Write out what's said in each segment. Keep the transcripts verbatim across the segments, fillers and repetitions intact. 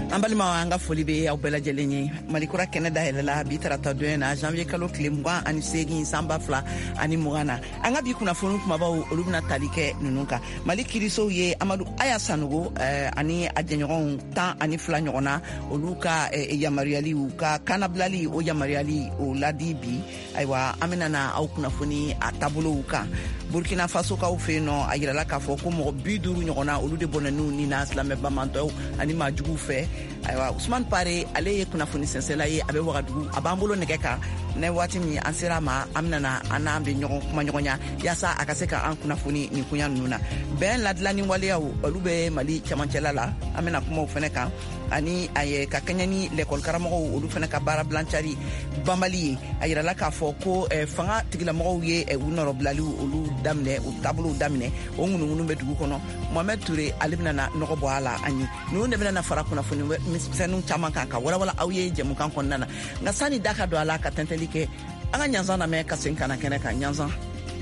Ambalima anga foli be aw bɛɛ lajɛlen ye malikura kɛnɛ da yɛlɛla bi tarata don na janvier kalo tile mugan ani segin sanba fila ani mugan na an ka bi kunnafoni kumabaw olu bɛna tali kɛ ninnu kan mali kirisow ye amadu aya sanogo eh, ani a jɛɲɔgɔnw tan ani fila ɲɔgɔn na olu ka eh, yamaruyali u ka kanabilali o yamaruyali o ladi bi ayiwa an bɛna na aw kunnafoni a taabolow kan burkina faso kaw fɛ yen nɔ a yirala k'a fɔ ko mɔgɔ bi duuru ɲɔgɔn na olu de bɔnɛn'u ni na silamɛ bamantɔw ani maajuguw fɛ ayiwa usman pare ale ye kunnafoni sɛnsɛla ye a bɛ wagadugu a b'an bolo nɛgɛ kan ne waati min an sera ma an bɛna an n'an bɛ ɲɔgɔn kuma ɲɔgɔnya yaasa a ka se ka an kunnafoni nin kunya ninnu na bɛn ladilanni waleyaw olu bɛ mali camancɛla la an bɛna kumaw fɛnɛ kan ani a ye ka kɛɲɛ ni lɛkɔli karamɔgɔw olu fɛnɛ ka baara bilancari banbali ye a yirala k'a fɔ ko eh, fanga tigilamɔgɔw ye eh, u nɔrɔbilaliw olu daminɛ u taabolow daminɛ o ŋunuŋunu bɛ dugu kɔnɔ mohamed ture ale bɛna nɔgɔ bɔ a la an ye ninnu de bɛna fara kunnafoni misɛnninw caman kan ka walawala aw ye jɛmukan kɔnɔna na nka sani da ka don a la ka tɛntɛli kɛ an ka ɲanzan lamɛn ka segin ka na kɛnɛ kan ɲanzan.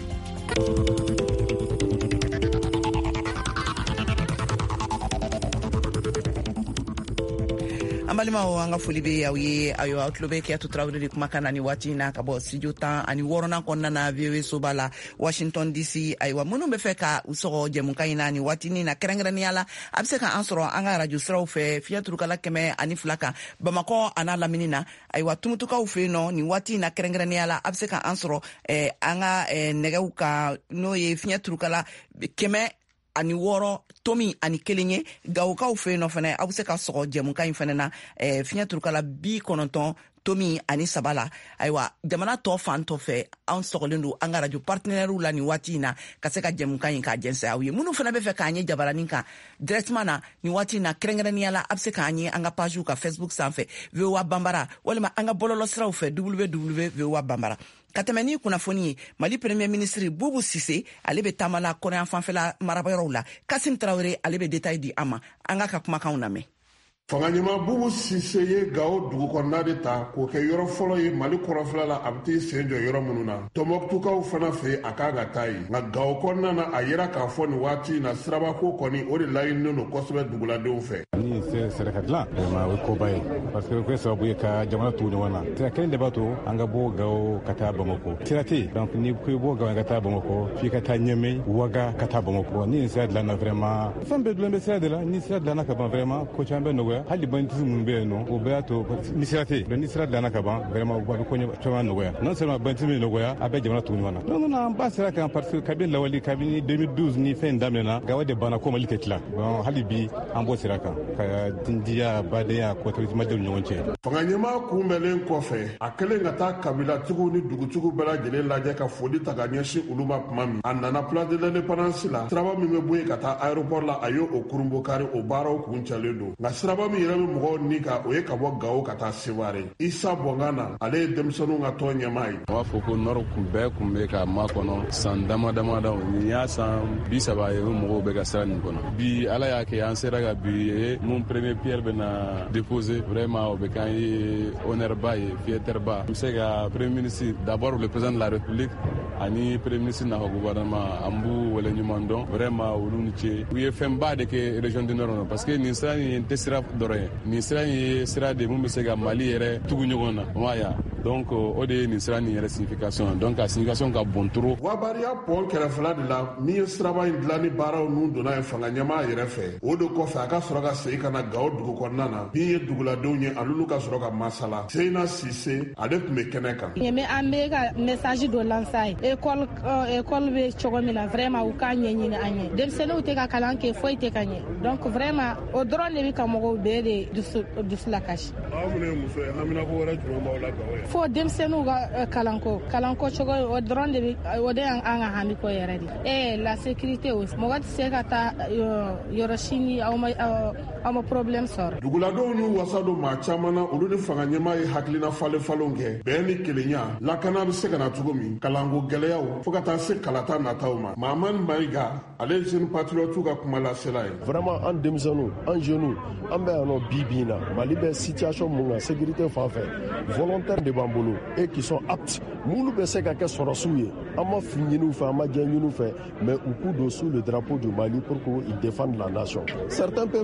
an balimaw an ka foli be aw ye ayiwa aw tulo be kɛyatu tarawele de kumakan na ni waati na ka bɔ studio tan ani wɔɔrɔnan kɔnɔna na V O A soba la Washington D C ayiwa minnu be fɛ ka u sɔgɔ jɛmukan na ni waati ni na kɛrɛnkɛrɛnnenya la a be se ka an sɔrɔ an ka radio siraw fɛ fiɲɛ turukala kɛmɛ ani fila kan bamakɔ a n'a lamini na ayiwa tumutukaw fɛ yen nɔ ni waati na kɛrɛnkɛrɛnnenya la a be se ka an sɔrɔ eh, an ka eh, nɛgɛw kan n'o ye fiɲɛ turukala kɛmɛ ani wɔɔrɔ tomi ani kelen ye gawokaw fɛ yen nɔ fɛnɛ aw be se ka sɔgɔ jɛmukan in fɛnɛ na eh, fiɲɛ turukala bi kɔnɔntɔn tomi ani saba la ayiwa jamana tɔ fan tɔ fɛ an sɔgɔlen don an ka radio partenaires la ni waati in na ka se ka jɛmukan in k'a jɛnsɛ aw ye minnu fana bɛ fɛ k'an ye jabaranin kan directement na ni waati in na kɛrɛnkɛrɛnnenya la a bɛ se k'an ye an ka pagew ka Facebook sanfɛ V O A Banbara walima an ka bɔlɔlɔ siraw fɛ w w w V O A Banbara ka tɛmɛ ni kunnafoni ye mali premier ministre Boubou Cissé ale bɛ taamala kɔrɔyan fanfɛla marabayɔrɔw la Kasim Traoré ale bɛ détail di an ma an ka ka kumakanw lamɛn. Fanga ɲɛma Boubou Cissé ye Gao dugu kɔnɔna de ta k'o kɛ yɔrɔ fɔlɔ ye Mali kɔrɔnfɛla la a bɛ t'i sen jɔ yɔrɔ minnu na Tɔnbɔkutukaw fana fɛ a k'a ka taa yen nka Gao kɔnɔna na a yera k'a fɔ nin waati in na sirabako kɔni o de laɲininen don kosɛbɛ duguladenw fɛ. Ni sera ka dilan o ye koba ye parce que o kɛ sababu ye ka jamana tugu ɲɔgɔn na sira kelen de b'a to an ka bɔ Gao ka taa Bamako sira tɛ yen donc ni ko i bɔ Gao ka taa Bamako f'i ka taa Ɲɛmɛ Ouaga ka taa Bamako ni nin sira dilanna vraiment fɛn bɛɛ dilan bɛ sira de la ni sira dilanna ka ban vraiment ko caman bɛ nɔgɔya hali banditisme bɛ yen nɔ o bɛɛ y'a to ni sira tɛ yen ni sira dilanna ka ban vraiment a bɛ ko caman nɔgɔya non seulement banditisme nɔgɔya a bɛ jamana tugu ɲɔgɔn na donc an b'a sira kan parce que kabini lawali kabini deux mille douze ni fɛn daminɛna Gao de banna ko Mali tɛ tila donc hali bi an b'o sira kan ka dindiya badenya kɔtɔrɔtimadenw ɲɔgɔn cɛ. Fanga ɲɛma kunbɛnlen kɔfɛ a kɛlen ka taa kabilatigiw ni dugutigiw bɛɛ lajɛlen lajɛ ka foli ta ka ɲɛsin olu ma tuma min a nana place de l'indépendance la siraba min bɛ bɔ yen ka taa aéroport la a y'o kurunbɔ kari o baaraw kun cɛlen don nka siraba min yɛrɛ bɛ mɔgɔw ni kan o ye ka bɔ Gao ka taa Seware Isa Bɔngana ale ye denmisɛnninw ka tɔn ɲɛma ye. a b'a fɔ ko nɔrɔ kun bɛɛ kun bɛ ka makɔnɔ san dama damadaw nin y'a san bi saba ye mɔgɔw bɛ ka sira nin kɔnɔ bi ala y'a kɛ an sera ka bi ye mun premier pierre bɛ na déposer vraiment o bɛ k'an ye honneur ba ye fierté ba n bɛ se ka premier ministre d'abord le président de la république ani premier ministre n'a ka gouvernement an b'u wale ɲuman dɔn vraiment olu ni ce u ye fɛn ba de kɛ région du nord parce que nin sira nin tɛ sira dɔrɔn ye nin sira ye sira de mun bɛ se ka Mali yɛrɛ tugu ɲɔgɔn na o ma ya donc o de ye nin sira nin yɛrɛ signification donc a signification ka bon trop. Wabariya pɔn kɛrɛfɛla de la min ye siraba in dilanni baaraw nun donna ye fanga ɲɛma yɛrɛ fɛ o de kɔfɛ a ka sɔrɔ ka segin ka na Gao dugu kɔnɔna na min ye duguladenw ye alulu ka sɔrɔ ka masala Seyina Sise ale tun bɛ kɛnɛ kan. Ɲɛmɛ an bɛ ka message dɔ lancer école école bɛ cogo min na vraiment u k'a ɲɛɲini an ye denmisɛnninw tɛ ka kalan kɛ foyi tɛ ka ɲɛ donc vraiment o dɔrɔn de bɛ ka mɔgɔw bɛɛ de dusu dusu lakasi. aw minnu ye muso ye haminako wɛrɛ jumɛn b'aw la Gao ye. fo denmisɛnninw ka kalanko kalanko cogo o dɔrɔn de bɛ o de y'an ka hami ko yɛrɛ de eh la sécurité aussi mɔgɔ tɛ se ka taa yɔrɔ si ni aw ma aw ma problème sɔrɔ. duguladenw n'u wasa don maa caman na olu ni fanga ɲɛma ye hakilina falen falenw kɛ bɛn ni kelenya lakana bɛ se ka na cogo min kalanko gɛlɛyaw fo ka taa se kalata nataw ma Mahamani Mayiga ale jeune patriote ka kuma lasela ye. vraiment an denmisɛnninw an jeunes an bɛ yan nɔ bi bi in na Mali bɛ situation mun na sécurité fan fɛ volontaire de b'an bolo et qui sont aptes minnu bɛ se ka kɛ sɔrɔsiw ye an ma fi ɲiniw fɛ an ma jɛn ɲiniw fɛ mais u k'u don sous le drapeau du Mali pour qu'ils défendent la nation. Certains peuvent profiter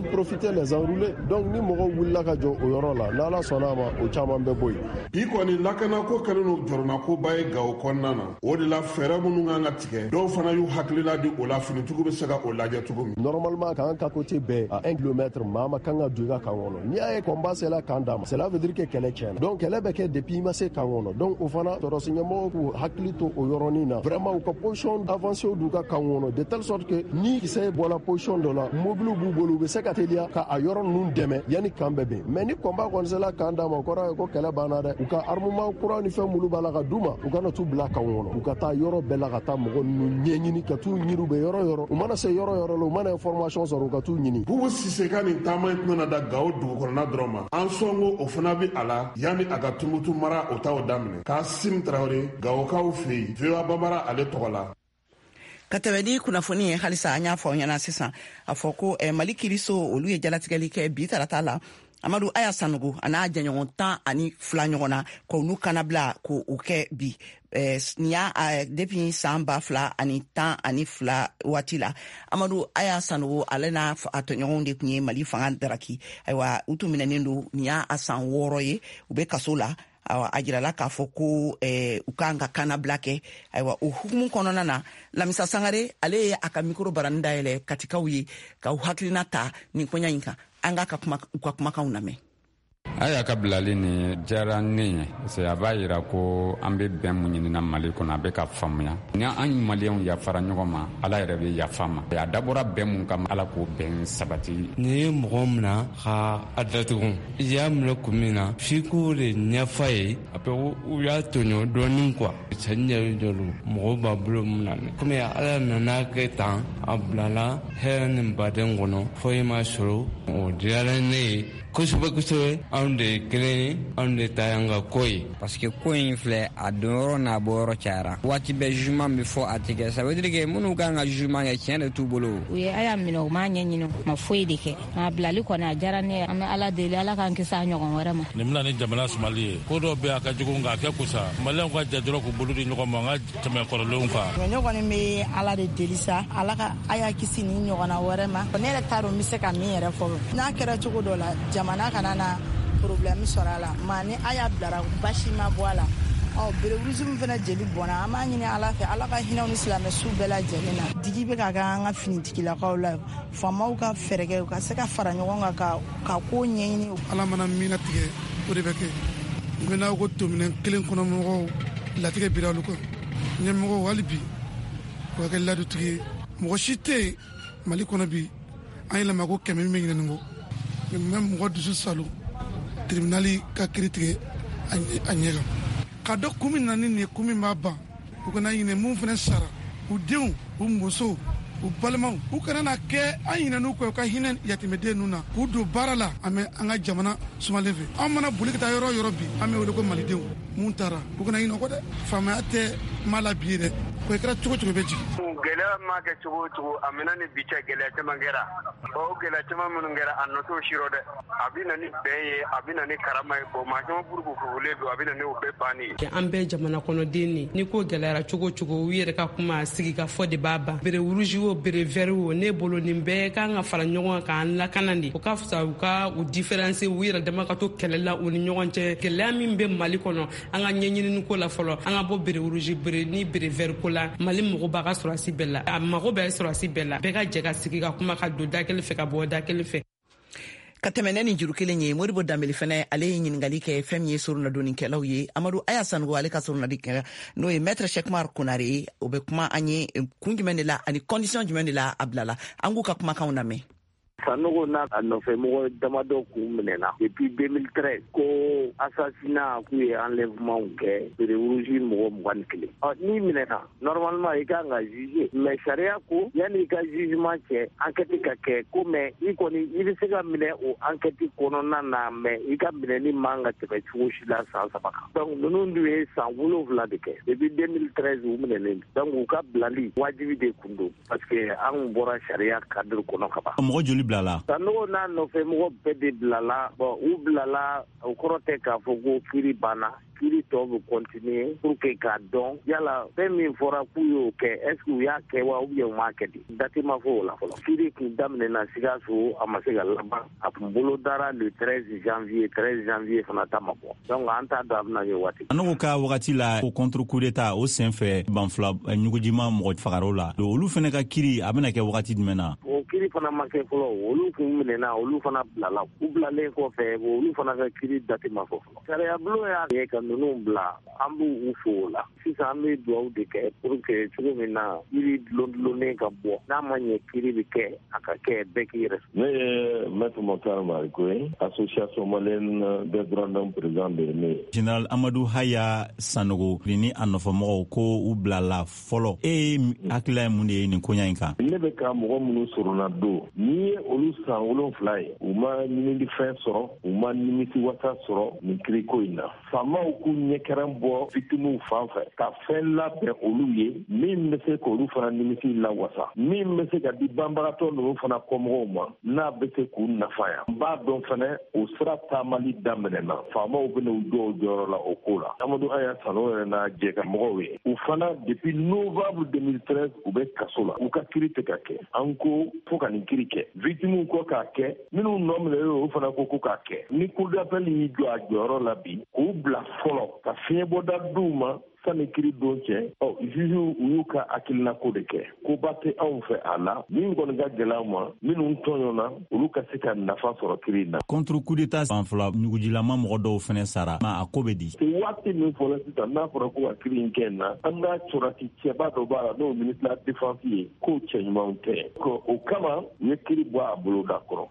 éviter les enroulés. Donc ni mogo willa ka jo o yoro la n'ala sɔnna ma o caman bɛ bɔ yen. Bi kɔni lakana ko kɛlen no jɔrɔna ko ba ye Gawo kɔnɔna na. O de la fɛɛrɛ minnu kan ka tigɛ dɔw fana y'u hakilila di o la finitigiw bɛ se ka o lajɛ cogo min. Normalement k'an ka côté bɛɛ à un kilomètre maa ma kan ka don i ka kan kɔnɔ. N'i y'a ye combat sela kan d'a ma cela veut dire que kɛlɛ tiɲɛna. Donc kɛlɛ bɛ kɛ depuis i ma se kan kɔnɔ. Donc o fana tɔrɔsi ɲɛmɔgɔw k'u hakili to o yɔrɔnin na. Vraiment u ka position avancée d'u ka kan kɔnɔ de telle sorte que ni kisɛ bɔra position dɔ la mobile b'u bolo u bɛ se ka teliya ka a yɔrɔ ninnu dɛmɛ yanni kan bɛɛ bɛn. Mais ni combat kɔni sela kan d'a ma o kɔrɔ ye ko kɛlɛ banna dɛ. U ka armement kura ni fɛn minnu b'a la ka d'u ma u kana t'u bila kan kɔnɔ. U ka taa yɔrɔ bɛɛ la ka taa mɔgɔ ninnu ɲɛɲini ka t'u ɲini u bɛ yɔrɔ yɔrɔ. U mana se yɔrɔ yɔrɔ la u mana information sɔrɔ u ka t'u ɲini. Bubu Sise ka nin taama in tɛna da Gawo dugukɔnɔna dɔrɔn ma. An sɔn ko o fana bɛ a la yanni a ka Tumutu mara o t'aw daminɛ. Kasim Traoré Gawokaw fɛ yen V O A Bambara ale tɔgɔ la. Ka tɛmɛ ni kunnafoni ye halisa an y'a fɔ ɲɛna sisan a fɔ ko eh, Mali kiriso olu ye jalatigɛli kɛ bi tarata la Amadu Aya Sanogo a n'a jɛɲɔgɔn tan ani fila ɲɔgɔn na k'olu kana bila k'o kɛ bi eh, nin y'a eh, depuis san ba fila ani tan ani fila waati la Amadu Aya Sanogo ale n'a a tɔɲɔgɔnw de tun ye Mali fanga daraki ayiwa u tun minɛnen don nin y'a san wɔɔrɔ ye u bɛ kaso la awa a jirala k'a fɔ ko eh, u kan ka kanabila kɛ ayiwa o hukumu kɔnɔna na Lamisa Sangare ale ye a ka mikro barani dayɛlɛ katikaw ye ka u hakilina ta nin koɲa in kan an ka kuma u ka kumakanw lamɛn. A y'a ka bilali ni diyara ne ye parce que a b'a yira ko an bɛ bɛn mun ɲinina Mali kɔnɔ a bɛ ka faamuya ni an maliyɛnw yafara ɲɔgɔn ma Ala yɛrɛ bɛ yafa ma a dabɔra bɛn mun kama Ala k'o bɛn sabati. Ni ye mɔgɔ mina ka a datugu i y'a minɛ kun min na f'i k'o de ɲɛfa ye a bɛ u y'a tɔɲɔ dɔɔnin quoi cɛ ɲɛ jɔlu mɔgɔw b'a bolo mun na komi Ala nana kɛ tan a bilala hɛrɛ ni baden kɔnɔ foyi ma sɔrɔ o diyara ne ye kosɛbɛ kosɛbɛ anw de kelen ye anw de ta y'an ka ko ye parce que ko in filɛ a donyɔrɔ n'a bɔyɔrɔ cayara waati bɛɛ jugement bɛ fɔ a tɛ kɛ ça veut dire que minnu kan ka jugement kɛ tiɲɛ de t'u bolo u ye a y'a minɛ u m'a ɲɛɲini ma foyi de kɛ a bilali kɔni a diyara ne ye an bɛ Ala deli Ala k'an kisi a ɲɔgɔn wɛrɛ ma nin bɛna ni jamana sumali ye ko dɔw bɛ a ka jugu nka a kɛ kusa maliyɛnw ka jɛ dɔrɔn k'u bolo di ɲɔgɔn ma an ka tɛmɛ kɔrɔlenw kan ne kɔni bɛ Ala de deli sa Ala ka a y'a kisi nin ɲɔgɔnna wɛrɛ ma ne yɛrɛ t'a dɔn n bɛ se ka min yɛrɛ fɔ n'a kɛra cogo dɔ la jamana kana na problème sɔrɔ a la ma ni a y'a bilara basi ma bɔ a la ɔ bereburusi min fana jeli bɔnna an b'a ɲini Ala fɛ Ala ka hinɛw ni silamɛsu bɛɛ lajɛlen na digi bɛ ka kɛ an ka finitigilakaw la faamaw ka fɛɛrɛ kɛ u ka se ka fara ɲɔgɔn kan ka ka ko ɲɛɲini Ala mana min latigɛ o de bɛ kɛ u bɛ n'a ko tominɛ kelen kɔnɔ mɔgɔw latigɛ bira olu kan ɲɛmɔgɔw hali bi u ka kɛ ladutigi ye mɔgɔ si tɛ yen Mali kɔnɔ bi an yɛlɛma ko kɛmɛ min bɛ ɲinɛ nin kɔ mɛ mɔgɔ dusu salo tribunali ka kiiri tigɛ a ɲɛ kan ka dɔ kun min na ni nin ye kun min b'a ban u kana ɲinɛ mun fana sara u denw u musow u balimaw u kana na kɛ an ɲinɛn'u kɔ u ka hinɛ yatimɛden ninnu na k'u don baara la an bɛ an ka jamana sumalen fɛ an mana boli ka taa yɔrɔ yɔrɔ bi an bɛ wele ko malidenw mun taara u kana ɲinɛ o kɔ dɛ faamaya tɛ maa la bi ye dɛ ko i kɛra cogo cogo bɛ jigin gɛlɛya ma kɛ cogo o cogo a mɛna ni bi cɛ gɛlɛya caman kɛra o gɛlɛya caman minnu kɛra a nɔ t'o sirɔ dɛ a bɛ na ni bɛn ye a bɛ na ni karama ye bon maa caman buru k'u fugulen don a bɛ na ni o bɛɛ banni ye an bɛɛ jamana kɔnɔden ne ni ko gɛlɛyara cogo cogo u yɛrɛ ka kuma sigi ka fɔ de b'a ban bere wuruji o bere vɛri o ne bolo nin bɛɛ kan ka fara ɲɔgɔn kan k'an lakana de o ka fisa u ka u différence u yɛrɛ dama ka to kɛlɛ la u ni ɲɔgɔn cɛ gɛlɛya min bɛ Mali kɔnɔ an ka ɲɛɲinini ko la fɔlɔ an ka bɔ bere wuruji bere ni bere vɛri ko la Mali mɔgɔ b'a ka sɔrɔsi bɛɛ la a mago bɛ sɔrɔsi bɛɛ la bɛɛ ka jɛ ka sigi ka kuma ka don da kelen fɛ ka bɔ da kelen fɛ ka tɛmɛ ni juru kelen ye Modibo Dambele fana ale ye ɲininkali kɛ fɛn min ye sorunadonnikɛlaw ye Amadu Aya Sanogo ale ka sorunadi kɛ n'o ye Maître Cheickmar Konare o bɛ kuma an ye kun jumɛn de la ani condition jumɛn de la a bilala an k'u ka kumakanw lamɛn. Sanogo n'a a nɔfɛmɔgɔ damadɔ k'u minɛna depuis deux mille treize ko assassinat k'u ye enlèvement kɛ bere wuruji mɔgɔ mugan ni kelen ɔ n'i minɛna normalement i kan ka juger mais sariya ko yanni i ka jugement cɛ enquête ka kɛ ko mais i kɔni i bɛ se ka minɛ o enquête kɔnɔna na mais i ka minɛni man ka tɛmɛ cogo si la san saba kan donc ninnu dun ye san wolonwula de kɛ depuis deux mille treize u minɛnen donc u ka bilali wajibi de kun don parce que an bɔra sariya cadre kɔnɔ ka ban. Mɔgɔ joli bilala? Sanogo n'a nɔfɛmɔgɔ bɛɛ de bilala bon u bilala o kɔrɔ tɛ k'a fɔ ko kiiri banna kiiri tɔ bɛ continuer pour que k'a dɔn yala fɛn min fɔra k'u y'o kɛ est ce que u y'a kɛ wa ou bien u m'a kɛ de date ma fɔ o la fɔlɔ kiiri kun daminɛna Sikaso a ma se ka laban a kun bolo dara le treize janvier treize janvier fana ta ma bɔ donc an t'a dɔn a bɛna kɛ waati n'o ka wagati la o contre coup d'état o senfɛ banfula ɲugujima mɔgɔ fagaraw la olu fana ka kiiri a bɛna kɛ wagati jumɛn na o kiiri fana ma kɛ fɔlɔ olu kun minɛna olu fana bilala u bilalen kɔfɛ olu fana ka kiiri date ma fɔ fɔlɔ sariya bulon y'a kɛ ka ninnu bila an b'u fo o la sisan an bɛ dugawu de kɛ pour que cogo min na kiiri dulondulonnen ka bɔ n'a ma ɲɛ kiiri bɛ kɛ a ka kɛ bɛɛ k'i yɛrɛ. Ne ye maître Mokhtar Mariko ye association malienne des droits de l'homme président de l'E. Général Amadou Haya Sanogo ni a nɔfɛmɔgɔw ko u bilala fɔlɔ e hakilila ye mun de ye nin koɲa in kan. Ne bɛ ka mɔgɔ minnu sorona don n'i ye olu san wolonfila ye u ma ɲinilifɛn sɔrɔ u ma nimisi wasa sɔrɔ nin kiriko in na faamaw k'u ɲɛkɛrɛn bɔ victimes fan fɛ ka fɛn labɛn olu ye min bɛ se k'olu fana nimisi lawasa min bɛ se ka di banbagatɔ ninnu fana kɔmɔgɔw ma n'a bɛ se k'u nafa yan n b'a dɔn fana o sira taamali daminɛna faamaw bɛna u jɔ o jɔyɔrɔ la o ko la Amadou Haya Sanogo yɛrɛ n'a jɛ ka mɔgɔw ye u fana depuis novembre deux mille treize u bɛ kaso la u ka kiiri tɛ ka kɛ an ko fo ka nin kiiri kɛ victimes ko k'a kɛ minnu nɔ minɛ o fana ko ko k'a kɛ ni cour d'appel y'i jɔ a jɔyɔrɔ la bi k'u bila fɔlɔ ka fiɲɛbɔda d'u ma sani kiiri don cɛ ɔ juge u y'u ka hakilina ko de kɛ koba tɛ anw fɛ a la min kɔni ka gɛlɛn an ma minnu tɔɲɔna olu ka se ka nafa sɔrɔ kiiri na. contre coup d'état banfula ɲugujilama mɔgɔ dɔw fɛnɛ sara ma a ko bɛ di. se waati min fɔlɔ sisan n'a fɔra ko ka kiiri in kɛ na an ka sɔrɔti cɛba dɔ b'a la n'o ministre de la défense ye k'o cɛ ɲumanw tɛ o kama u ye kiiri bɔ a bolo da kɔrɔ.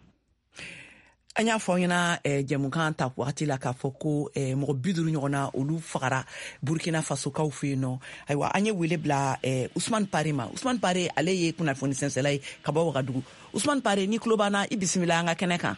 An y'a fɔ ɲɛna eh, jɛmukan ta wagati la k'a fɔ ko eh, mɔgɔ bi duuru ɲɔgɔn na olu fagara Burkina Faso kaw fɛ yen nɔ ayiwa an ye wele bila eh, Usman Pare ma Usman Pare ale ye kunnafoni sɛnsɛla ye ka bɔ Wagadugu Usman Pare ni tulo b'an na i bisimila an ka kɛnɛ kan.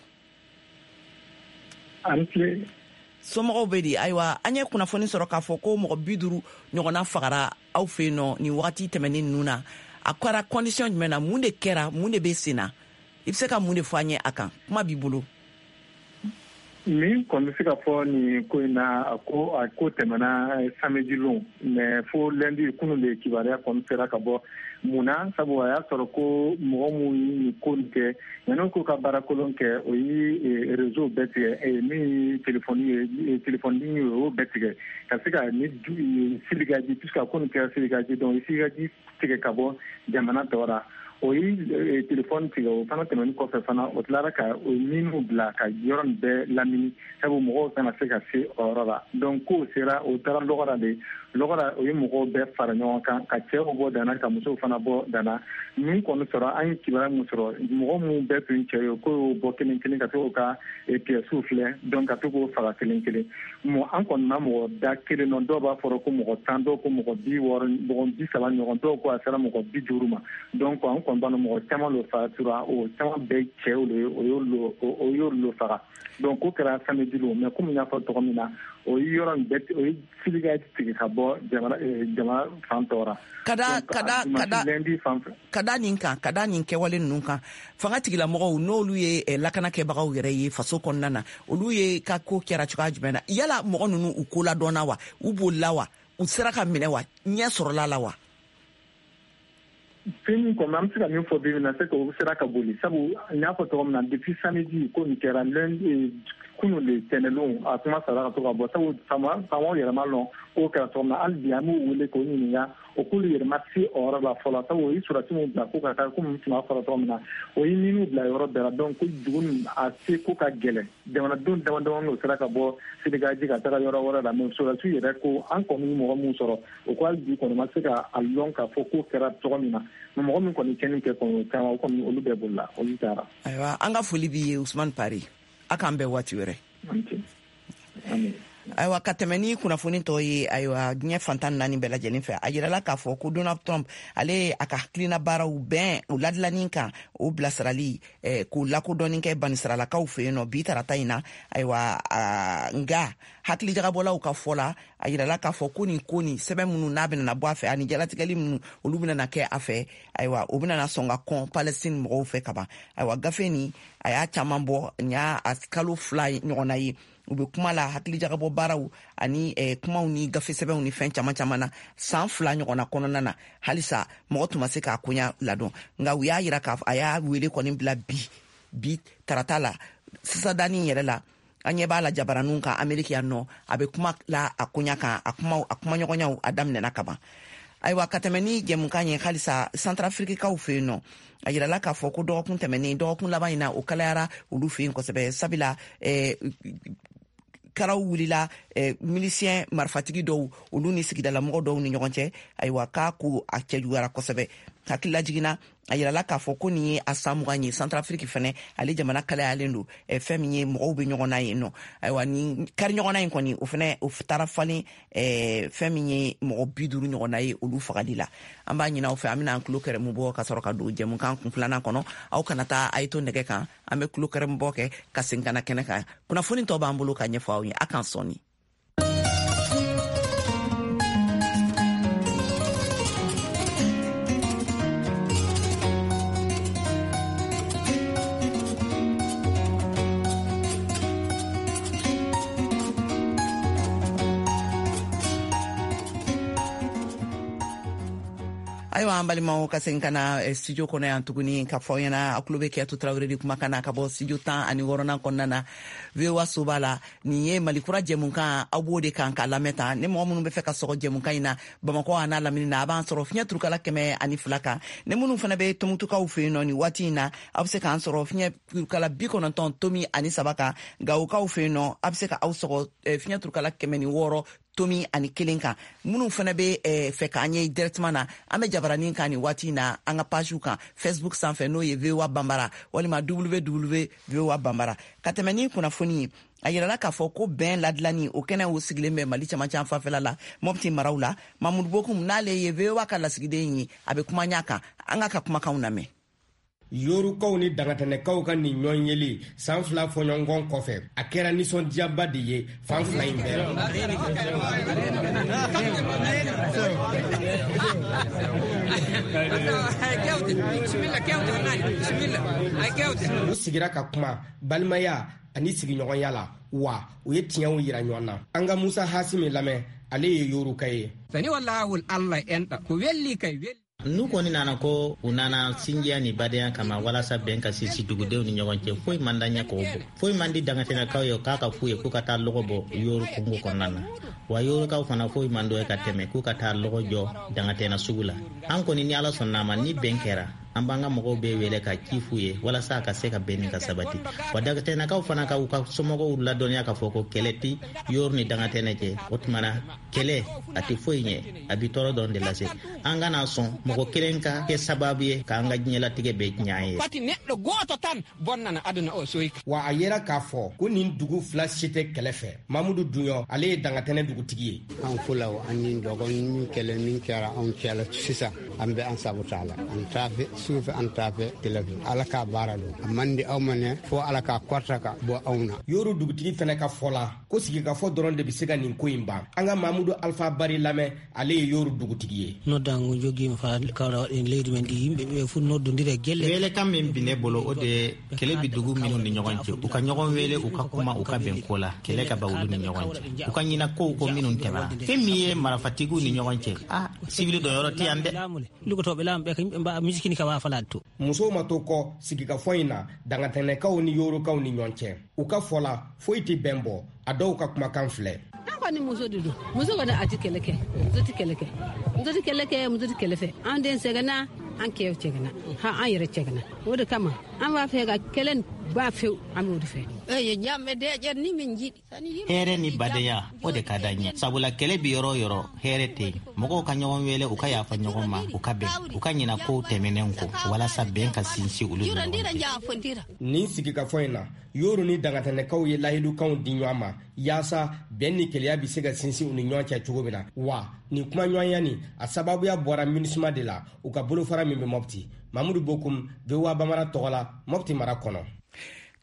An filɛ. Somɔgɔw bɛ di ayiwa an ye kunnafoni sɔrɔ k'a fɔ ko mɔgɔ bi duuru ɲɔgɔnna fagara aw fɛ yen nɔ nin wagati tɛmɛnen ninnu na a kɛra condition jumɛn na mun de kɛra mun de bɛ sen na i bɛ se ka mun de fɔ an ye a kan kuma b'i bolo. Min kɔni bɛ se ka fɔ nin ko in na a ko a ko tɛmɛna samedi lon mais fo lundi kunun de kibaruya kɔni sera ka bɔ mun na sabu a y'a sɔrɔ ko mɔgɔ minnu ye nin ko nin kɛ yanni k'u ka baara kolon kɛ o ye réseau bɛɛ tigɛ min ye telefɔni ye telefɔni ye o y'o bɛɛ tigɛ ka se ka ni siligaji puisque a ko nin kɛra siligaji donc siligaji tigɛ ka bɔ jamana tɔw la. O ye telefɔni tigɛ o fana tɛmɛni kɔfɛ fana o tilara ka o minnu bila ka yɔrɔ nin bɛɛ lamini sabu mɔgɔw kana se ka se o yɔrɔ la donc k'o sera o taara lɔgɔra de lɔgɔra o ye mɔgɔw bɛɛ fara ɲɔgɔn kan ka cɛw bɔ dana ka musow fana bɔ dana min kɔni sɔrɔ an ye kibaruya min sɔrɔ mɔgɔ minnu bɛɛ tun cɛ ye k'o y'o bɔ kelen kelen ka to k'o ka pièces filɛ donc ka to k'o faga kelen kelen mɔ an kɔni ma mɔgɔ da kelen nɔ dɔw b'a fɔra ko mɔgɔ tan dɔw ko mɔgɔ bi wɔɔrɔ mɔgɔ bi saba ɲɔgɔn dɔw ko a sera mɔgɔ bi duuru ma donc an kɔni b'a mɔgɔ caman lo fatura o caman bɛɛ cɛw le o y'o o y'o lo faga donc ko kɛra samedi lo mais comme n y'a fɔ tɔgɔ min na o ye yɔrɔ nin bɛɛ o ye siliga tigɛ ka bɔ jamana jamana fan tɔw la. Kada kada kada kada nin kan kada nin kɛwale ninnu kan fanga tigilamɔgɔw n'olu ye lakana kɛbagaw yɛrɛ ye faso kɔnɔna na olu ye ka ko kɛra cogoya jumɛn na yala mɔgɔ ninnu u ko ladɔnna wa u bolila wa u sera ka minɛ wa ɲɛ sɔrɔla la wa. Fɛn min kɔni an bɛ se ka min fɔ bi na se k'o sera ka boli sabu n y'a fɔ cogo min na depuis samedi ko nin kɛra lundi kunun de tɛnɛnlen a kuma sara ka to ka bɔ sabu faamaw yɛrɛ ma lɔn k'o kɛra cogo min na hali bi an b'u wele k'o ɲininka o k'olu yɛrɛ ma se o yɔrɔ la fɔlɔ sabu o ye surasi min bila ko ka taa komi n tun b'a fɔra cogo min na o ye ɲiniw bila yɔrɔ bɛɛ la donc ko dugu nin a se ko ka gɛlɛn jamanadenw dama dama n'o sera ka bɔ Seligaji ka taga yɔrɔ wɛrɛ la mais surasi yɛrɛ ko an kɔni ye mɔgɔ min sɔrɔ o ko hali bi kɔni ma se ka a lɔn k'a fɔ ko kɛra cogo min na mais mɔgɔ min kɔni kɛnin kɛ kɔni caman o kɔni olu bɛɛ bolila olu taara. Ayiwa an ka foli b'i ye Usman Pare a k'an bɛɛ waati wɛrɛ. Ayiwa ka tɛmɛ ni kunnafoni tɔ ye ayiwa diɲɛ fantan naani bɛɛ lajɛlen fɛ a yirala k'a fɔ ko Donald Trump ale a ka hakilina baaraw bɛn o ladilanin kan o bilasirali eh, k'o lakodɔnni kɛ banisiralakaw fɛ yen nɔ bi tarata in na ayiwa nga hakilijagabɔlaw ka fɔ la a yirala k'a fɔ ko nin ko nin sɛbɛn minnu n'a bɛna bɔ a fɛ ani jalatigɛli minnu olu bɛna kɛ a fɛ ayiwa o bɛna sɔn ka kɔn Palestine mɔgɔw fɛ kaban ayiwa gafe ni a y'a caman bɔ n y'a kalo fila ɲɔgɔnna ye u be kuma la hakili jagabɔ baaraw ani eh, kumaw ni gafe sɛbɛnw ni fɛn caman caman na san fila ɲɔgɔnna kɔnɔna na halisa mɔgɔ tuma se k'a koɲa ladɔn nka u y'a yira k'a a y'a wele kɔni bila bi bi tarata la sisadani yɛrɛ la an ɲɛ b'a la jabaraniw kan Ameriki yan nɔ a be kuma la a koɲa kan a kuma a kuma ɲɔgɔnyaw a daminɛna kaban ayiwa ka tɛmɛ ni jɛmukan ye halisa Santrafirikikaw fɛ yen nɔ a yirala k'a fɔ ko dɔgɔkun tɛmɛnen dɔgɔkun laban in na o kalayara olu fɛ yen kosɛbɛ sabila eh, karaw wulila eh, milisiyɛn marifatigi dɔw olu ni sigidalamɔgɔ dɔw ni ɲɔgɔn cɛ ayiwa k'a ko a cɛjuguyara kosɛbɛ hakilila jiginna a yirala k'a fɔ ko nin ye a san mugan ye Santrafiriki fɛnɛ ale jamana kalayalen don eh, fɛn min ye mɔgɔw be ɲɔgɔn na yen nɔ ayiwa ni kari ɲɔgɔn na in kɔni o fɛnɛ o taara falen eh, fɛn min ye mɔgɔ bi duuru ɲɔgɔn na ye olu fagali la an b'a ɲina aw fɛ an bɛna an kulo kɛrɛmu bɔ ka sɔrɔ ka don jɛmukan kun filanan kɔnɔ aw kana taa a ye to nɛgɛ kan an bɛ kulo kɛrɛmu bɔ kɛ ka segin kana kɛnɛ kan kunnafoni tɔ b'an bolo ka ɲɛfɔ aw ye a kan sɔnni. ayiwa an balimaw ka segin kana studio kɔnɔ yan tuguni ka fɔ ɲɛna a kulo bɛ Kiyatu Tarawele de kuma kana ka bɔ studio tan ani wɔɔrɔnan kɔnɔna na V O A so b'a la nin ye Malikura jɛmukan aw b'o de kan k'a lamɛn tan ni mɔgɔ minnu bɛ fɛ ka sɔgɔ jɛmukan in na Bamakɔ a n'a lamini na a b'an sɔrɔ fiɲɛ turukala kɛmɛ ani fila kan ni minnu fana bɛ Tumutukaw fɛ yen nɔ nin waati in na a bɛ se k'an sɔrɔ fiɲɛ turukala bi kɔnɔntɔn tomi ani saba kan Gawokaw fɛ yen nɔ a bɛ se ka aw sɔgɔ fiɲɛ turukala kɛmɛ ni wɔɔrɔ tomi ani kelen kan minnu fana bɛ eh, fɛ k'an ye directement na an bɛ jabaranin kan ni waati na an ka pagew kan Facebook sanfɛ n'o ye V O A Banbara walima w w w point v o a banbara ka tɛmɛ ni kunnafoni ye a yirala k'a fɔ ko bɛn ladilani o kɛnɛ o sigilen bɛ Mali camancɛ fanfɛla la Mopti maraw la Mamudu Bokum n'ale ye V O A ka lasigiden ye a bɛ kuma ɲa kan an ka ka kumakanw lamɛn. Yorukaw ni dangatɛnɛkaw ka nin ɲɔgɔn yeli san fila fɔɲɔgɔn kɔfɛ a kɛra nisɔndiyaba de ye fan fila in bɛɛ u sigira ka kuma balimaya ani sigiɲɔgɔnya la wa u ye tiɲɛw yira ɲɔgɔn na an ka Musa Hasimi lamɛn ale ye Yoruka ye sani wallahu Allah enta ko welli kai welli n'u kɔni nana ko u nana sinjiya ni badenya kama walasa bɛn ka sinsi dugudenw ni ɲɔgɔn cɛ foyi man da ɲɛ k'o bɔ foyi man di dangatɛnɛkaw ye k'a ka f'u ye k'u ka taa lɔgɔ bɔ Yoru kungo kɔnɔna na wa Yorukaw fana foyi man dɔ ye ka tɛmɛ k'u ka taa lɔgɔ jɔ dangatɛnɛ sugu la an kɔni ni Ala sɔnn'a ma ni bɛn kɛra an b'an ka mɔgɔw bɛ wele ka ci f'u ye walasa a ka se ka bɛn ni ka sabati wa dangatɛnɛkaw fana ka u ka somɔgɔw ladɔnniya k'a fɔ ko kɛlɛ ti Yoru ni dangatɛnɛ cɛ o tumana kɛlɛ a tɛ foyi ɲɛ a bi tɔɔrɔ dɔrɔn de lase an kana sɔn mɔgɔ kelen ka kɛ sababu ye k'an ka diɲɛlatigɛ bɛɛ ɲɛ ye pati neɗɗo goto tan bonnana aduna o soyi wa a yera k'a fɔ ko nin dugu fila si tɛ kɛlɛ fɛ Mamudu Duɲɔ ale ye dangatɛnɛ dugutigi ye an fulaw an ni dɔgɔnin min kɛlɛ min kɛra anw cɛla sisan an bɛ an sago t'a la an t'a fɛ suufɛ an t'a fɛ tɛlɛ fɛ Ala k'a baara don a man di aw ma ne fo Ala k'a kɔrɔta ka bɔ aw na Yoru dugutigi fɛnɛ ka fɔ la ko sigikafɔ dɔrɔn de bɛ se ka nin ko in ban an ka Mamudu Alpha Bari lamɛn ale ye Yoru dugutigi ye noddango jogima fa kawra waɗen leydi men ɗi yimɓe ɓe fof noddodira gelle wele kan min bine bolo o de kele bi dugu minnu ni ɲɔgɔn cɛ u ka ɲɔgɔn wele u ka kuma u ka bɛn ko la kɛlɛ ka ba olu ni ɲɔgɔn cɛ u ka ɲina kow ko minnu tɛmɛra fɛn min ye marafatigiw ni ɲɔgɔn cɛ ah sibili dɔ yɔrɔ tɛ yan dɛ lugotoɓe laamu ɓe ko yimɓe mba misikini ka wafa laade to musow ma to kɔ sigikafɔ in na dangatɛnɛkaw ni Yorukaw ni ɲɔgɔn cɛ u ka fɔ la foyi tɛ bɛn bɔ a dɔw ka kumakan filɛ an kɔni muso de don muso kɔni a tɛ kɛlɛ kɛ muso tɛ kɛlɛ kɛ muso tɛ kɛlɛ kɛ muso tɛ kɛlɛ fɛ an den sɛgɛnna an kɛw cɛgɛnna ha an yɛrɛ cɛgɛnna o de kama an b'a fɛ ka kɛlɛ ba fewu an b'o de fɛ hɛrɛ ni badenya o de ka d'an ye sabula kɛlɛ bi yɔrɔ o yɔrɔ hɛrɛ tɛ yen mɔgɔw ka ɲɔgɔn wele u ka yafa ɲɔgɔn ma u ka bɛn u ka ɲina kow tɛmɛnen kɔ walasa bɛn ka sinsin olu ni ɲɔgɔn cɛ nin sigikafɔ in na Yoru ni dangatɛnɛkaw ye lahidukanw di ɲɔgɔn ma yaasa bɛn ni kɛlɛya bi se ka sinsin u ni ɲɔgɔn cɛ cogo min na wa nin kuma ɲɔgɔnya nin a sababuya bɔra MINUSMA de la u ka bolofara min bɛ Mopti Mamudu Bokum V O A Banbara tɔgɔ la Mopti mara kɔnɔ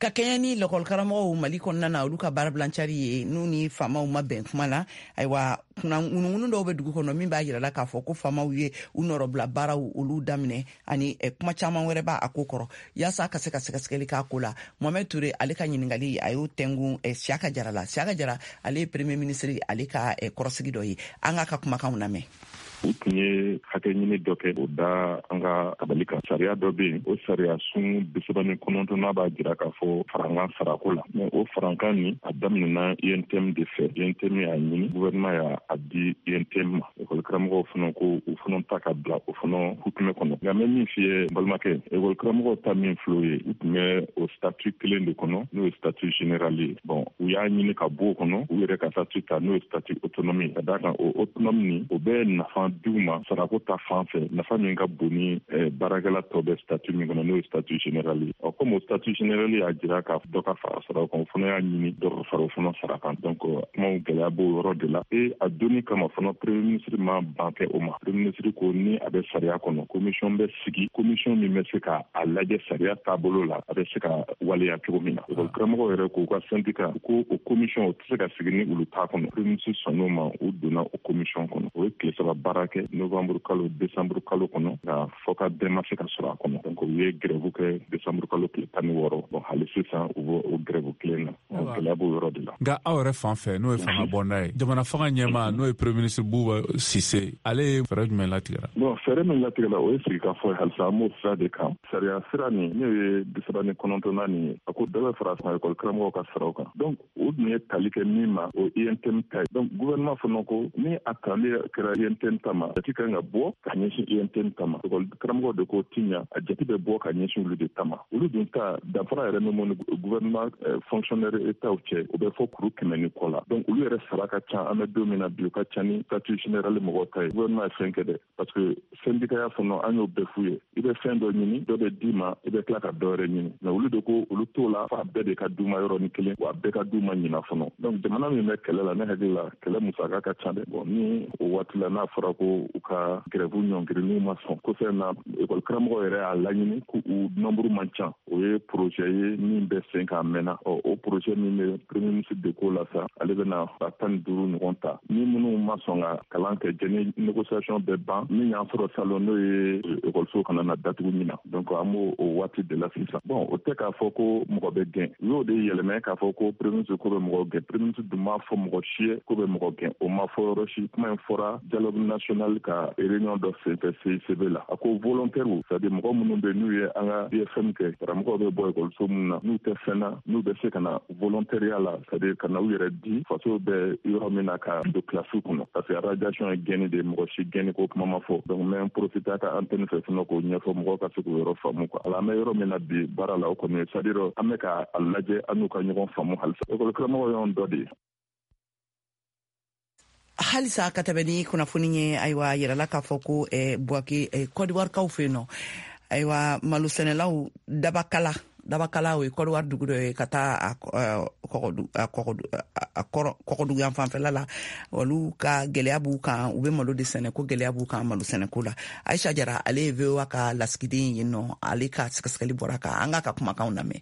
ka kɛɲɛ ni lɔkɔlikaramɔgɔw Mali kɔnɔna na olu ka baarabilancari ye n'u ni faamaw ma bɛn kuma na. Ayiwa ŋunuŋunu dɔw bɛ dugu kɔnɔ min b'a yirala k'a fɔ ko faamaw ye u nɔrɔbila baaraw olu daminɛ ani kuma caman wɛrɛ b'a a ko kɔrɔ yaasa ka se ka sɛgɛsɛgɛli k'a ko la. Mohamed Ture ale ka ɲiningali a y'o tɛngun Siaka Jara la. Siaka Jara ale ye premier ministre ale ka kɔrɔsigi dɔ ye. An ka ka kumakanw lamɛn. U tun ye hakɛ ɲini dɔ kɛ o da an ka kabali kan. Sariya dɔ bɛ yen o sariya sun bi saba ni kɔnɔntɔn n'a b'a jira k'a fɔ farankan sarako la. Mais o farankan ni a daminɛna I N T M de fɛ. I N T M y'a ɲini gouvernement y'a a di I N T M ma. École karamɔgɔw fana ko u fana ta ka bila o fana hukumu kɔnɔ. Nka mɛ min f'i ye balimakɛ, école karamɔgɔw ta min filɛ o ye u tun bɛ o statut kelen de kɔnɔ n'o ye statut général ye. Bon u y'a ɲini ka bɔ o kɔnɔ u yɛrɛ ka statut ta n'o ye statut autonomie. Ka d'a kan o autonomie ni o bɛ nafa d'u ma sarako ta fan fɛ nafa min ka bon ni baarakɛla tɔ bɛ statut min kɔnɔ n'o ye statut général ye. Ɔ comme o statut général y'a jira ka dɔ ka fara sara kan o fana y'a ɲini dɔ ka fara o fana sara kan. Donc kumaw gɛlɛya b'o yɔrɔ de la. Et a donni kama fana premier ministre ma ban kɛ o ma. Premier ministre ko ni a bɛ sariya kɔnɔ commission bɛ sigi commission min bɛ se ka a lajɛ sariya taabolo la a bɛ se ka waleya cogo min na. École karamɔgɔw yɛrɛ k'u ka syndicat ko o commission o tɛ se ka sigi ni olu t'a kɔnɔ. Premier ministre sɔnn'o ma u donna o commission kɔnɔ. O ye tile saba baara kɛ novembre kalo décembre kalo kɔnɔ nka fɔ ka bɛɛ ma se ka sɔrɔ a kɔnɔ. Donc u ye grève kɛ décembre kalo tile tan ni wɔɔrɔ. Bon hali sisan u b'o o grève kelen na. Gɛlɛya b'o yɔrɔ de la. Nka aw yɛrɛ fan fɛ n'o ye fanga bɔnda ye jamana fanga ɲɛmaa n'o ye premier ministre Buba Sise ale ye fɛɛrɛ jumɛn latigɛra? Bon fɛɛrɛ min latigɛra o ye sigi ka fɔ halisa an b'o sira de kan. Sariya sira nin n'o ye bi saba ni kɔnɔntɔnnan nin ye a ko dɔ bɛ fara école karamɔgɔw ka saraw kan. Donc o dun ye tali kɛ min ma o I N T M ta ye. Donc gouvernement fana ko ni a tali kɛra I N T M ta ma jate kan ka bɔ ka ɲɛsin I N T M ta ma. École karamɔgɔw de ko tiɲa a jate bɛ bɔ ka ɲɛsin olu de ta ma. Olu dun ta danfara yɛrɛ min bɛ gouvernement fonctionnaire état cɛ o bɛ fɔ kuru kɛmɛ ni kɔ la. Donc olu yɛrɛ sara ka ca an bɛ don min na bi o ka ca ni statut général mɔgɔw ta ye. Gouvernement ye fɛn kɛ dɛ parce que syndicat ya fana an y'o bɛɛ f'u ye. I bɛ fɛn dɔ ɲini dɔ bɛ d'i ma i bɛ tila ka dɔ wɛrɛ ɲini. Mais olu de ko olu t'o la f'a bɛɛ de ka d'u ma yɔrɔ ni kelen wa a bɛɛ ka d'u ma ɲina fana. Donc jamana min bɛ kɛlɛ la ne hakili la kɛlɛ musaka ka ca dɛ. Bon ni o waati la n'a fɔra ko u ka grève ɲɔngiri n'u ma sɔn kosɛbɛ na école karamɔgɔw yɛrɛ y'a laɲini k'u nombre man ca. O ye projet ye min bɛ sen k'a mɛnna. Ɔ o projet min bɛ premier ministre de ko la sa ale bɛna ba tan ni duuru ɲɔgɔn ta. Ni minnu ma sɔn ka kalan kɛ jɛni négociation bɛ ban min y'an sɔrɔ salon n'o ye écoliso kana na datugu min na. Donc an b'o o waati de la sisan. Bon o tɛ k'a fɔ ko mɔgɔ bɛ gɛn. U y'o de yɛlɛmɛ k'a fɔ ko premier ministre ko bɛ mɔgɔ gɛn. Premier ministre dun m'a fɔ mɔgɔ si ye ko bɛ mɔgɔ gɛn. O ma fɔ yɔrɔ si. Kuma in fɔra dialogue national ka réunion dɔ sen fɛ C I C B la. A ko volontaire c'est-à-dire mɔgɔ minnu bɛ n'u ye an ka I F M kɛ karamɔgɔw bɛ bɔ écoliso minnu na n'u tɛ fɛn na n'u bɛ se ka na volontariat la c'est-à-dire ka na u yɛrɛ di faso bɛ yɔrɔ min na ka don classe kɔnɔ parce que radiation ye gɛnni de mɔgɔ si gɛnni ko kuma ma fɔ. Donc mɛ n profiter ka antenne fɛ fana k'o ɲɛfɔ mɔgɔw ka se k'o yɔrɔ faamu quoi. Alors an bɛ yɔrɔ min na bi baara la o kɔni c'est-à-dire an bɛ ka a lajɛ an n'u ka ɲɔgɔn faamu halisa. École karamɔgɔw y'an dɔ de ye. Halisa ka tɛmɛ ni kunnafoni ye ayiwa yɛrɛla k'a fɔ ko Buwake Côte d'Ivoire kaw fɛ yen nɔ ayiwa malo sɛnɛlaw dabakala dabakala o ye Côte d'Ivoire dugu dɔ ye ka taa kɔkɔdugu yan fanfɛla la olu ka gɛlɛya b'u kan u bɛ malo de sɛnɛ ko gɛlɛya b'u kan malo sɛnɛko la. Aisha Jara ale ye V O A ka lasigiden yen nɔ ale ka sɛgɛsɛgɛli bɔra kan an ka ka kumakanw lamɛn.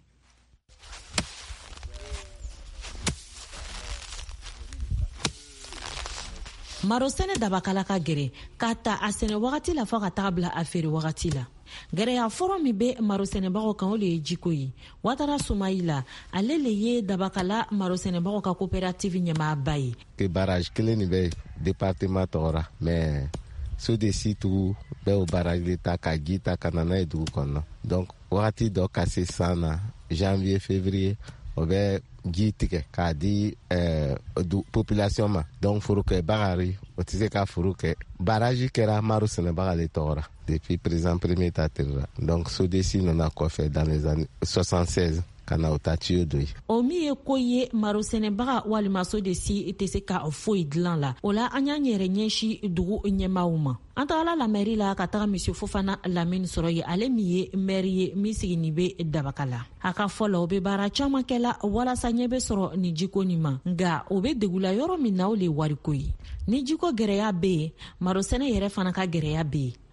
Maro sɛnɛ dabakala ka gɛrɛ k'a ta a sɛnɛ wagati la fɔ ka taga bila a feere wagati la. Gɛrɛya fɔlɔ min bɛ maro sɛnɛbagaw kan o de ye jiko ye. Watara Sumayila ale le ye dabakala maro sɛnɛbagaw ka coopérative ɲɛmaaba ye. Que barrage kelen nin bɛ département tɔgɔra mais so de si tugu bɛ o barrage de ta ka ji ta ka na n'a ye dugu kɔnɔ. Donc wagati dɔ ka se san na janvier février o bɛ ji tigɛ k'a di euh, population ma. Donc foro kɛ bagari o tɛ se ka foro kɛ. Barrage kɛra maro sɛnɛbaga le tɔgɔra depuis président premier tatirira. Donc Sodesi nana kɔfɛ dans les années soixante-seize kana o ta tiyo do ye. O min ye ko ye maro sɛnɛbaga walima Sodesi tɛ se ka foyi dilan la. O la an y'an yɛrɛ ɲɛsin dugu ɲɛmaaw ma. An tagala la mairie la ka taga Monsieur Fofana Lamine sɔrɔ ye ale min ye maire ye min sigini bɛ Dabakala. A ka fɔ la o bɛ baara caman kɛla walasa ɲɛ bɛ sɔrɔ ni jiko nin ma nka o bɛ degula yɔrɔ min na o le wariko ye. Ni jiko gɛrɛya bɛ yen maro sɛnɛ yɛrɛ fana ka gɛrɛya bɛ yen.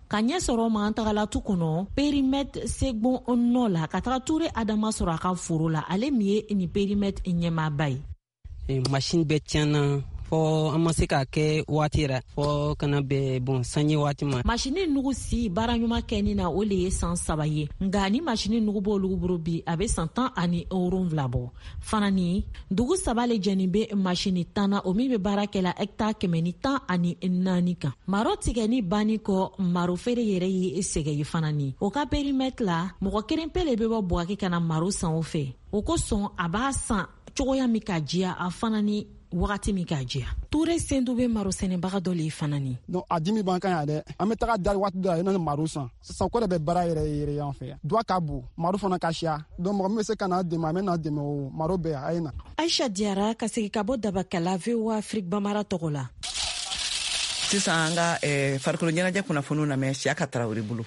ka ɲɛ sɔrɔ ma an tagalatu kɔnɔ périmètre segbon nɔ la ka taga Ture Adama sɔrɔ a ka foro la ale min ye ni périmètre ɲɛmaaba ye. Machine bɛɛ tiɲɛna fɔ an ma se k'a kɛ waati yɛrɛ fɔ kana bɛn bon sanji waati ma. Machine nugu si baara ɲuman kɛni na o le ye san saba ye nka ni machine nugu b'o lugu bolo bi a bɛ san tan ani wolonwula bɔ fana ni dugu saba le jɛni bɛ machine tan na o min bɛ baara kɛla hectare kɛmɛ ni tan ani naani kan. Maro tigɛni banni kɔ maro feere yɛrɛ ye sɛgɛ ye fana ni o ka périmètre la mɔgɔ kelen pe le bɛ bɔ Buwaki ka na maro san o fɛ o kosɔn a b'a san cogoya min ka diya a fana ni wagati min ka diya. Ture Sendu bɛ maro sɛnɛbaga dɔ le fana ni. Donc a dimi b'an kan yan dɛ an bɛ taga dari waati dɔ la yen nɔ maro san sisan ko de bɛ baara yɛrɛ yɛrɛ yan fɛ yan duwa ka bon maro fana ka siya donc mɔgɔ min bɛ se ka n'a dɛmɛ a bɛ n'a dɛmɛ o maro bɛɛ a ye na. Aisha Diarra ka segin ka bɔ Dabakala V O A Afrique Bamara tɔgɔ la. Sisan an ka farikolo ɲɛnajɛ kunnafoniw lamɛn Siyaka Tarawele bolo.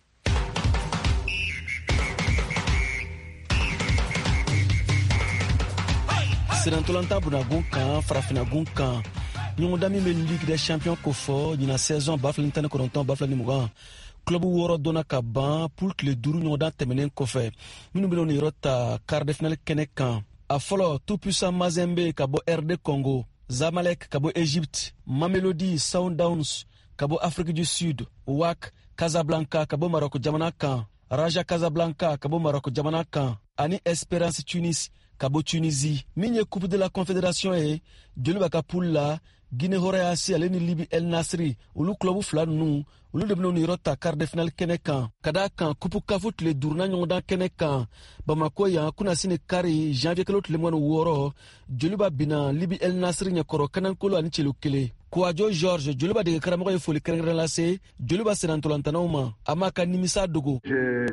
Sirantolanta bunagun kan farafinagun kan ɲɔgɔnda min bɛ Ligue des Champions ko fɔ ɲina saison ba fila ni tan ni kɔnɔntɔn ba fila ni mugan club wɔɔrɔ donna ka ban pour tile duuru ɲɔgɔnda tɛmɛnen kɔfɛ minnu bɛna ni yɔrɔ ta quart de finale kɛnɛ kan a fɔlɔ tout puissant Mazembe ka bɔ R D Congo, Zamalek ka bɔ Egypte, Mamelodi Sundowns ka bɔ Afrique du Sud, W A C Casablanca ka bɔ Maroc jamana kan, Raja Casablanca ka bɔ Maroc jamana kan ani Espérance Tunis ka bɔ Tunisie. Min ye Coupe de la Confédération ye joli b'a ka poule la Guinée Horéasi ale ni Libi El Nasri olu club fila ninnu olu de bɛna ni yɔrɔ ta quart de finale kɛnɛ kan ka d'a kan Coupe C A F tile duurunan ɲɔgɔndan kɛnɛ kan Bamako yan kunasini kari janvier kalo tile mugan ni wɔɔrɔ joli b'a bina Libi El Nasri ɲɛkɔrɔ kanankolo ani celu kelen. Kouadio Georges joliba dege karamɔgɔ ye foli kɛrɛnkɛrɛn lase joliba senantolantanaw ma a ma ka nimisa dogo.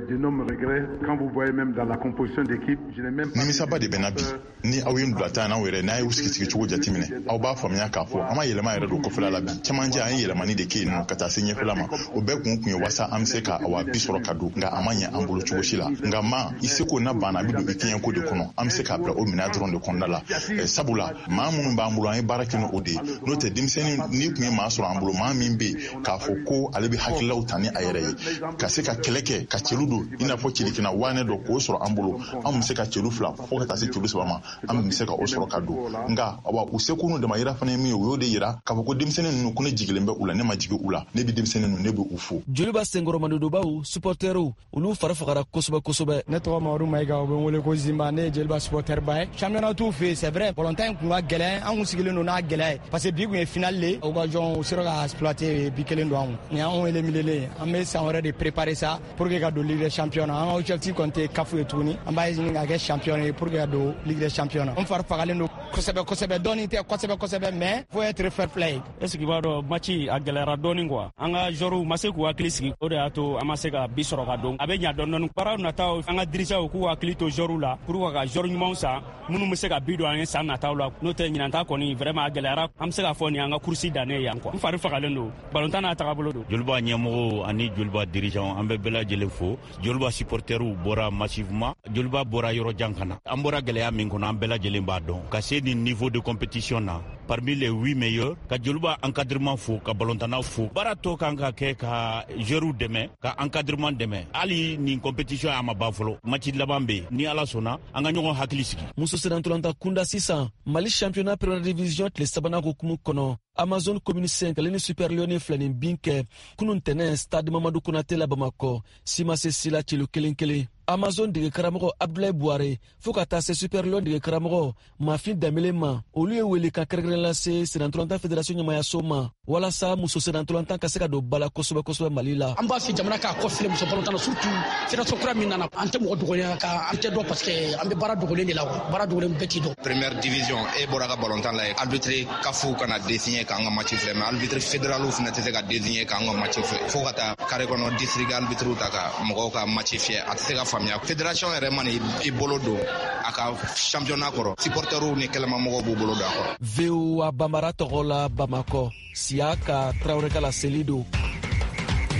Nimisaba de bɛ na bi ni aw ye n bila tan n'aw yɛrɛ n'a ye u sigi sigi cogo jateminɛ aw b'a faamuya k'a fɔ an ma yɛlɛma yɛrɛ don kɔfɛla la bi cɛmancɛ an ye yɛlɛmani de kɛ yen nɔ ka taa se ɲɛfɛla ma o bɛɛ kun kun ye wasa an bɛ se ka awa bi sɔrɔ ka don nka a ma ɲɛ an bolo cogo si la nka ma i seko na banna a bɛ don i kɛɲɛko de kɔnɔ an bɛ se k'a bila o minɛ dɔrɔn de kɔnɔna la sabula maa minnu b'an bolo an ye baara kɛ o de ye n'o tɛ denmisɛnnin ni kun ye maa sɔrɔ an bolo maa min bɛ k'a fɔ ko ale bɛ hakililaw ta ni a yɛrɛ ye ka se ka kɛlɛ kɛ ka celu don i n'a fɔ celikina waane dɔ k'o sɔrɔ an bolo an bɛ se ka celu fila fo ka taa se celu saba ma an bɛ se ka o sɔrɔ ka don nka awa u seko n'u dama yira fana ye min ye o y'o de yira k'a fɔ ko denmisɛnnin ninnu ko ne jigilen bɛ u la ne ma jigi u la ne bɛ denmisɛnnin ninnu ne bɛ u fo. Joliba senkɔrɔmandodobaw supporteru olu fari fagara kosɛbɛ kosɛbɛ. Ne tɔgɔ Mamadu Mayiga u bɛ n wele ko Zimba ne ye Joliba supporter ba ye championnat t'u fɛ c'est vrai ballontan in kun ka gɛlɛn an kun sigilen don n'a gɛlɛya ye parce que bi kun ye finale le occasion u sera ka exploiter bi kelen don anw ni anw éliminer an bɛ san wɛrɛ de préparer ça pour que ka don Ligue des Champions an ka objectif kɔni tɛ C A F ye tuguni an b'a ɲini ka kɛ champion ye pour que ka don Ligue des Champions an fari fagalen don kosɛbɛ kosɛbɛ dɔɔni tɛ kosɛbɛ kosɛbɛ mais faut être fair play. Est ce que b'a dɔn match a gɛlɛyara dɔɔni quoi an ka joueurs ma se k'u hakili sigi o de y'a to an ma se ka bi sɔrɔ ka don a bɛ ɲa dɔɔni dɔɔni baaraw nataw an ka dirigeants k'u hakili to joueurs la pour ka joueurs ɲumanw san minnu bɛ se ka bi don an ye san nataw la n'o tɛ ɲinanta kɔni vraiment a gɛlɛyara an bɛ se k'a fɔ nin an ka course dannen yan quoi n fari fagalen don ballontan n'a tagabolo don. Joliba ɲɛmɔgɔw ani Joliba dirigeants an bɛ bɛɛ lajɛlen fo Joliba supporters bɔra massivement Joliba bɔra yɔrɔ jan ka na an bɔra gɛlɛya min kɔnɔ an bɛɛ lajɛlen b'a dɔn ka se nin niveau de compétition na parmi les huit meilleurs ka Joliba encadrement fo ka ballontannaw fo baara tɔ kan ka kɛ ka joueurs dɛmɛ ka encadrement dɛmɛ hali nin compétition a ma ban fɔlɔ match laban bɛ yen ni ala sɔnna an ka ɲɔgɔn hakili sigi. Muso senantolanta kunda sisan Mali championnat première division tile sabanan hukumu kɔnɔ Amazon commune cinq ale ni Super Lion filɛ nin bin kɛ kunun tɛnɛ stade Mamadu Konate la Bamakɔ Simase Sila celu kelen kelen. Amazon dege karamɔgɔ Abdoulaye Bouare fo ka taa se Super Lion dege karamɔgɔ Mafin Danbele ma olu ye wele ka kɛrɛnkɛrɛn lase senantolanta fédération ɲɛmayaso ma walasa muso senantolanta ka se ka don bala kosɛbɛ kosɛbɛ Mali la. An b'a fɛ jamana k'a kɔfilɛ muso balontan surtout fédération kura min nana an tɛ mɔgɔ dogolen ka an tɛ dɔn parce que an bɛ baara dogolen de la baara dogolen bɛɛ t'i dɔn. Première division e bɔra ka balontan la arbitre C A F kana désigner k'an ka match filɛ mais arbitre fédéral fana tɛ se ka désigner k'an ka match filɛ fo ka taa carré kɔnɔ district arbitre ta ka mɔgɔw ka match fiyɛ a tɛ se ka faamuya fédération yɛrɛ mana i bolo don a ka championnat kɔrɔ supporteru ni kɛlɛmamɔgɔw b'u bolo don a kɔrɔ. V O A Bambara tɔgɔ la Bamakɔ Siyaka Traoré ka la seli don.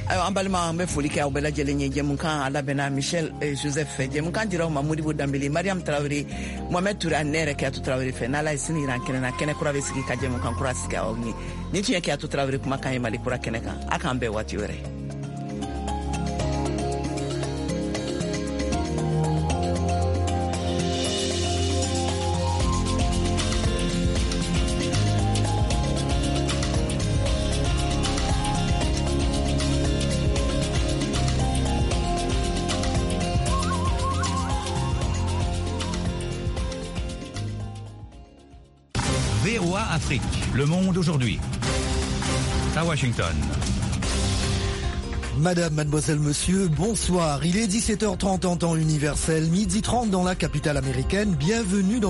ayo an balima an bɛ foli kɛ aw bɛɛ lajɛlen ye jɛmukan a labɛnna michel joseph jɛmukan diraw ma modibo danbele mariam tarawele mohamed ture ani ne yɛrɛ kɛyatu tarawele fɛ n'ala ye sini yiran kɛnɛ na kɛnɛ kura bɛ sigi ka jɛmukan kura sigi aw ye ni tun ye kɛyatu tarawele kumakan ye mali kura kɛnɛ kan a k'an bɛɛ waati wɛrɛ. V O A Afrique, le monde aujourd'hui. À Washington. Madame, mademoiselle, monsieur, bonsoir. Il est dix-sept heures trente en temps universel, midi trente dans la capitale américaine. Bienvenue dans